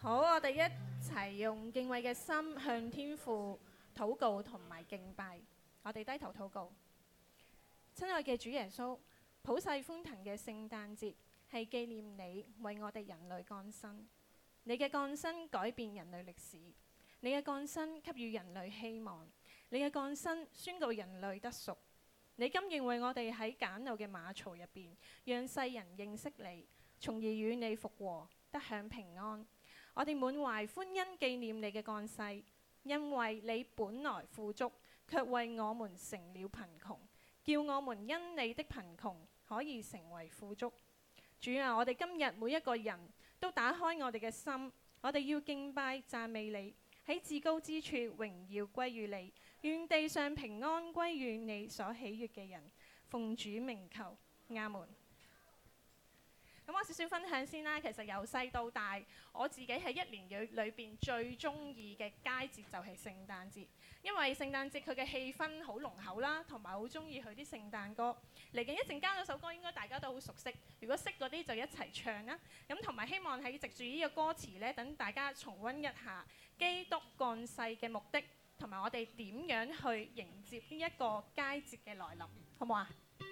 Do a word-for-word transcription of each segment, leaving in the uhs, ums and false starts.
好，我哋一齊用敬畏嘅心向天父禱告同埋敬拜。我哋低頭禱告。親愛嘅主耶穌，普世歡騰嘅聖誕節係紀念你為我哋人類降生。你嘅降生改變人類歷史，你嘅降生給予人類希望，你嘅降生宣告人類得贖。你甘願為我哋喺簡陋嘅馬槽入邊，讓世人認識你，從而與你復和，得享平安。我哋滿懷歡欣紀念你嘅降世，因為你本來富足，卻為我們成了貧窮，叫我們因你的貧窮可以成為富足。主啊，我哋今日每一個人都打開我哋嘅心，我哋要敬拜讚美你，喺至高之處榮耀歸於你，願地上平安歸於你所喜悅嘅人。奉主名求，阿門。咁我少少分享先啦。其實由細到大，我自己喺一年裏裏邊最中意嘅佳節就係聖誕節，因為聖誕節佢嘅氣氛好濃厚啦，同埋好中意佢啲聖誕歌。嚟緊一陣間嗰首歌應該大家都好熟悉，如果識嗰啲就一齊唱啦。咁同埋希望喺藉住呢個歌詞呢，等大家重溫一下基督降世嘅目的，同埋我哋點樣去迎接呢一個佳節嘅來臨，好唔好啊？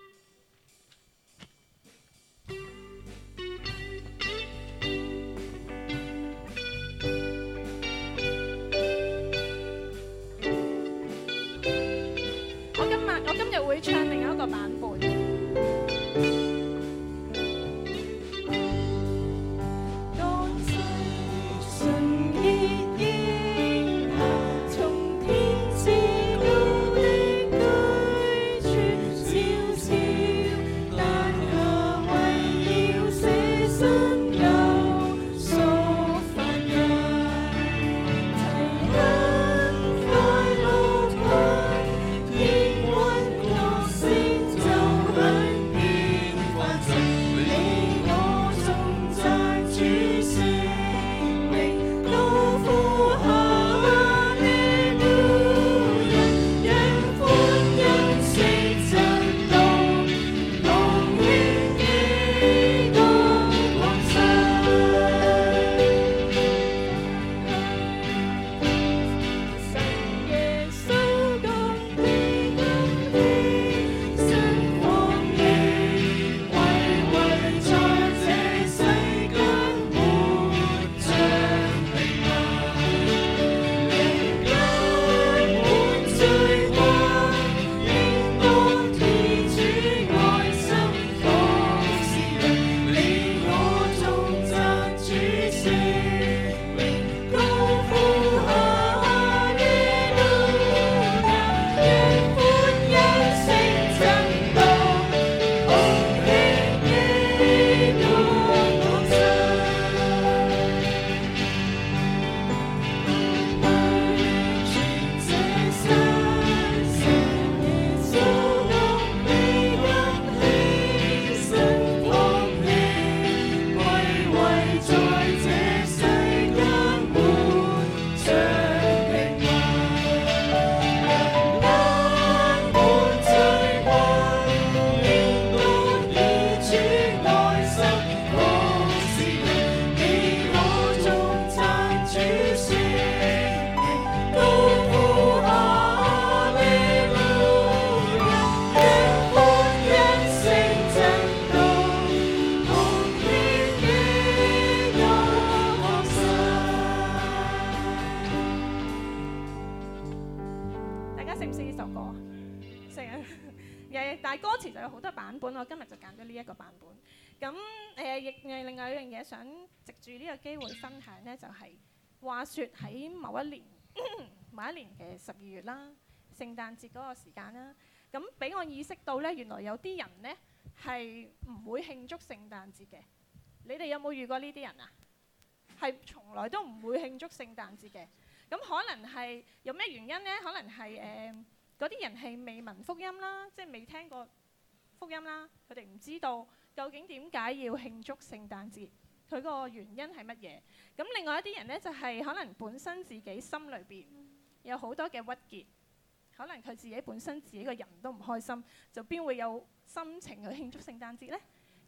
我今日會唱另一個版本。但係歌詞就有好多版本，我今日就揀咗呢一個版本。咁誒，亦、呃、另外一樣嘢想藉住呢個機會分享呢，就係、是、話説喺某一年某一年嘅十二月啦，聖誕節嗰個時間啦，咁俾我意識到呢，原來有啲人呢係唔會慶祝聖誕節嘅。你哋有冇遇過呢啲人啊？係從來都唔會慶祝聖誕節嘅。咁可能係有咩原因呢？可能係誒嗰啲人係未聞福音啦，即係未聽過福音啦，佢哋唔知道究竟點解要慶祝聖誕節，佢個原因係乜嘢。咁另外一啲人呢，就係、是、可能本身自己心裏邊有好多嘅鬱結，可能佢自己本身自己個人都唔開心，就邊會有心情去慶祝聖誕節呢？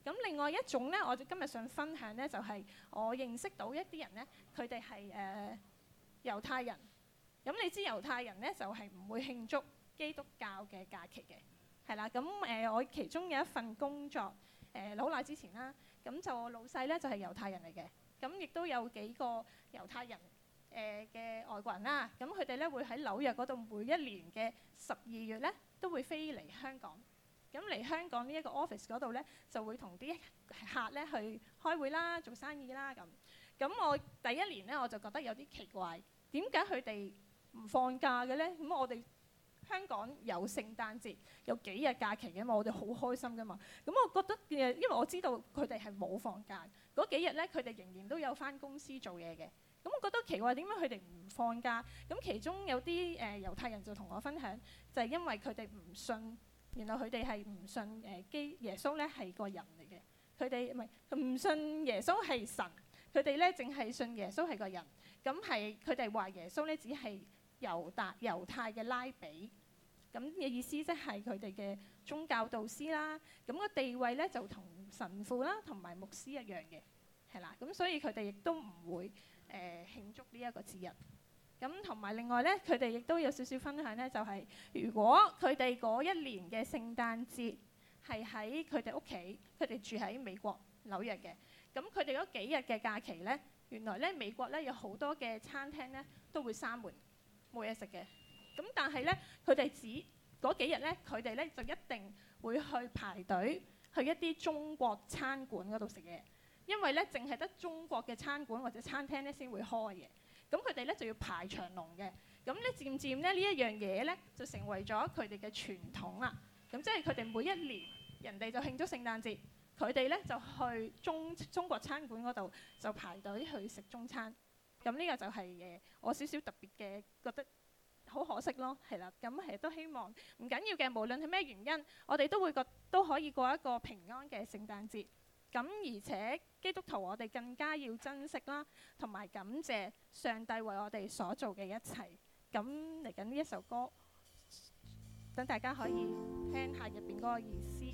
咁另外一種咧，我哋今日想分享咧，就係、是、我認識到一啲人咧，佢哋係誒猶太人。咁你知猶太人咧就係、是、唔會慶祝基督教嘅假期嘅，係啦。咁誒、呃、我其中有一份工作誒好耐之前啦，咁就我老細咧就係、是、猶太人嚟嘅，咁亦都有幾個猶太人誒嘅、呃、外國人啦。咁佢哋咧會喺紐約嗰度每一年嘅十二月咧都會飛嚟香港。咁嚟香港呢一個 office 嗰度咧，就會同啲客咧去開會啦、做生意啦咁。咁我第一年咧我就覺得有啲奇怪，點解佢哋唔放假嘅咧？咁我哋香港有聖誕節，有幾日假期嘅嘛，我哋好開心噶嘛。咁我覺得誒，因為我知道佢哋係冇放假嗰幾日咧，佢哋仍然都有返公司做嘢嘅。咁我覺得奇怪，點解佢哋唔放假？咁其中有啲誒、呃、猶太人就同我分享，就係、是、因為佢哋唔信。原來佢哋係唔信誒基耶穌咧係個人嚟嘅，佢哋唔係唔信耶穌係神，佢哋咧淨係信耶穌係個人。咁係佢哋話耶穌咧只係猶大猶太嘅拉比，咁嘅意思即係佢哋嘅宗教導師啦。咁個地位咧就同神父啦同埋牧師一樣嘅，係啦。咁所以佢哋亦都唔會誒、呃、慶祝呢一個節日。咁同埋另外咧，佢哋亦都有少少分享咧，就係、是、如果佢哋嗰一年嘅聖誕節係喺佢哋屋企，佢哋住喺美國紐約嘅，咁佢哋嗰幾日嘅假期咧，原來咧美國咧有好多嘅餐廳咧都會閂門冇嘢食嘅。咁但係咧，佢哋只嗰幾日咧，佢哋咧就一定會去排隊去一啲中國餐館嗰度食嘢，因為咧淨係得中國嘅餐館或者餐廳咧先會開嘅。咁佢哋咧就要排長龍嘅，咁咧漸漸咧呢一樣嘢咧就成為咗佢哋嘅傳統啦。咁即係佢哋每一年人哋就慶祝聖誕節，佢哋咧就去中中國餐館嗰度就排隊去食中餐。咁呢個就係誒我少少特別嘅覺得好可惜咯，係啦。咁係都希望唔緊要嘅，無論係咩原因，我哋都會覺都可以過一個平安嘅聖誕節。咁而且基督徒我哋更加要珍惜啦，同埋感謝上帝為我哋所做嘅一切。咁嚟緊呢一首歌，等大家可以聽下入邊嗰個意思。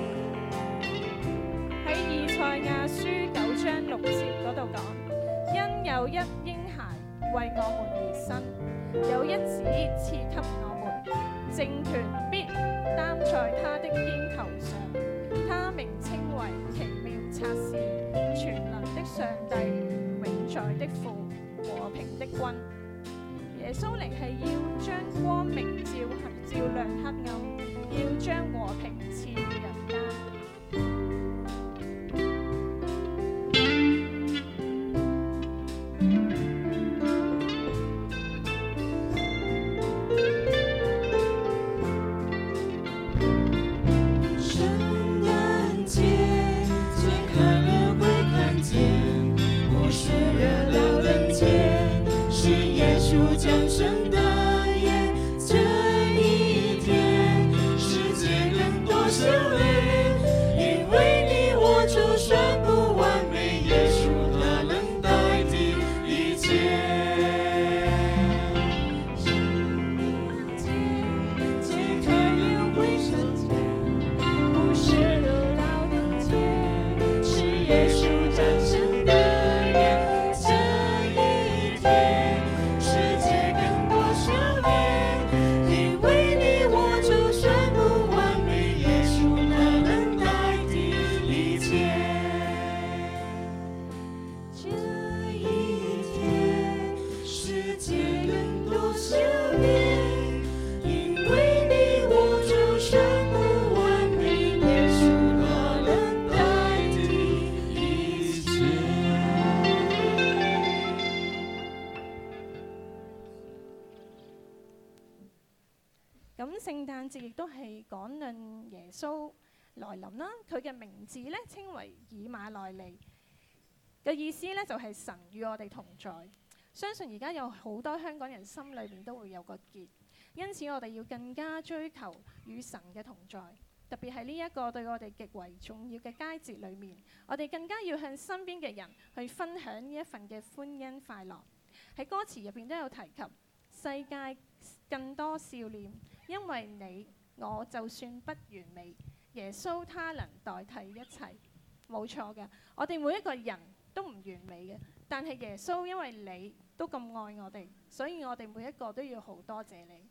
因嬰孩為我們而生，有一子賜給我們，政權必擔在他的肩頭上，他名稱為奇妙策士、全能的上帝、永在的父、和平的君。耶穌嚟係要將光明照照亮黑暗，要將和平賜予人間。聖誕節亦都係講論耶穌來臨啦，佢嘅名字咧稱為以馬內利嘅意思咧就係神與我哋同在。相信而家有好多香港人心裏面都會有個結，因此我哋要更加追求與神嘅同在，特別係呢一個對我哋極為重要嘅佳節裏面，我哋更加要向身邊嘅人去分享呢一份嘅歡欣快樂。喺歌詞入邊都有提及世界更多笑臉，因為你我就算不完美，耶穌他能代替一切。冇錯嘅，我哋每一個人都唔完美嘅，但係耶穌因為你都咁愛我哋，所以我哋每一個都要好多謝你。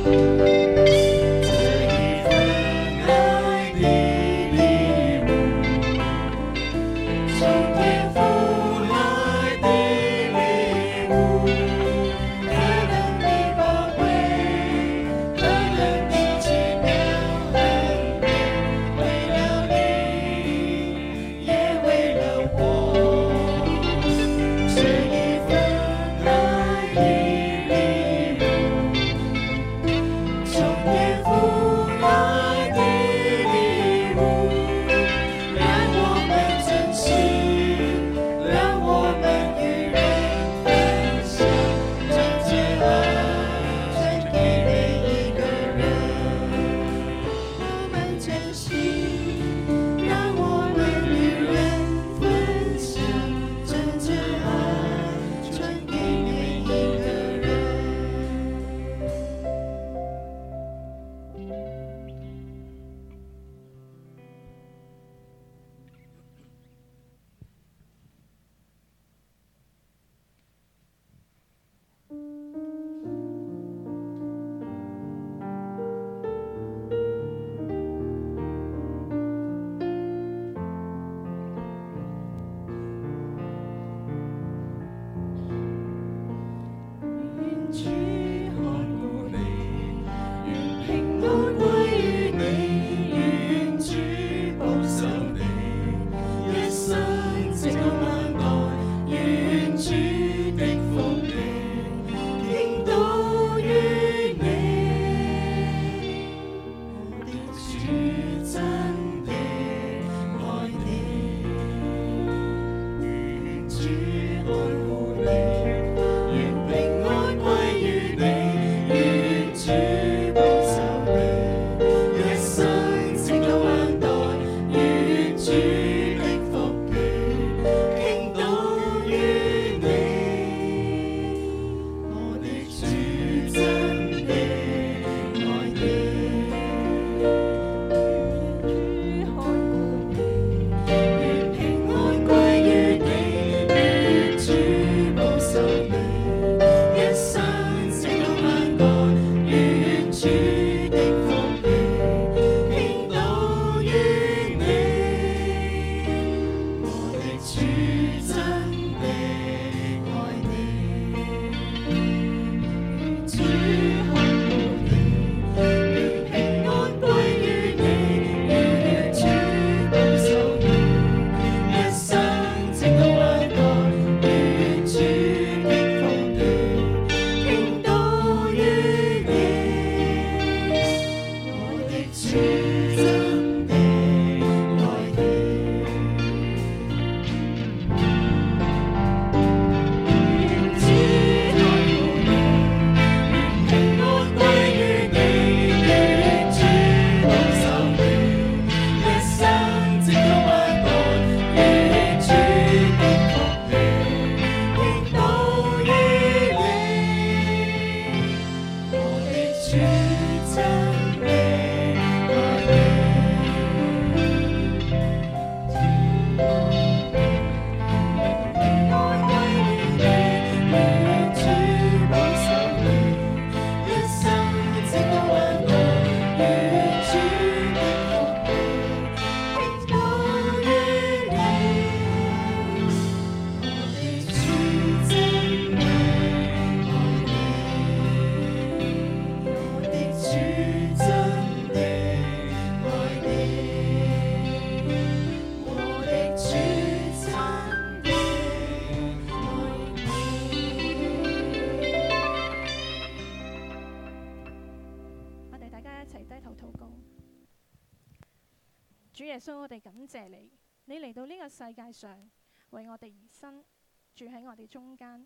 主耶穌，我哋感謝你，你嚟到呢個世界上為我哋而生，住喺我哋中間，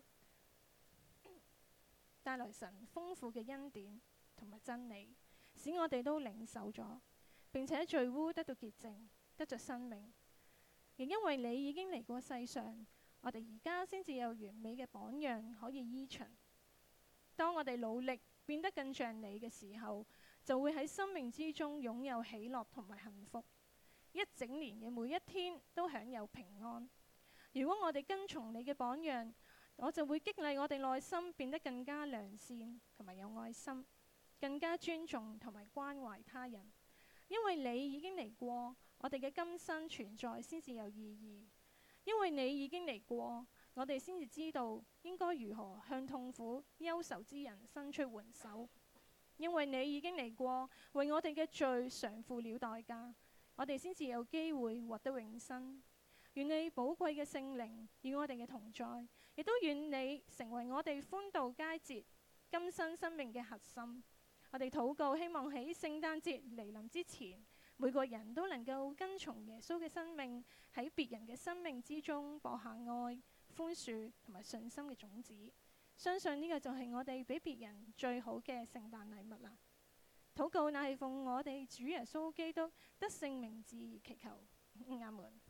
帶來神豐富嘅恩典同埋真理，使我哋都領受咗，並且罪污得到潔淨，得着生命。亦因為你已經嚟過世上，我哋而家先至有完美嘅榜樣可以依循。當我哋努力變得更像你嘅時候，就會喺生命之中擁有喜樂同埋幸福。一整年嘅每一天都享有平安。如果我哋跟從你嘅榜樣，我就會激勵我哋內心變得更加良善同埋有愛心， 更加尊重同埋關懷他人。因為你已經嚟過，我哋嘅今生存在先至有意義。因為你已經嚟過，我哋先至知道應該如何向痛苦憂愁之人伸出援手。因為你已經嚟過，為我哋嘅罪償付了代價，我哋先至有機會獲得永生。願你寶貴嘅聖靈與我哋嘅同在，亦都願你成為我哋歡度佳節今生生命嘅核心。我哋禱告，希望喺聖誕節嚟臨之前，每個人都能夠跟從耶穌嘅生命，喺別人嘅生命之中播下愛、寬恕同埋信心嘅種子。相信呢個就係我哋俾別人最好嘅聖誕禮物啦。禱告乃係奉我哋主耶穌基督得勝名字而祈求，阿門。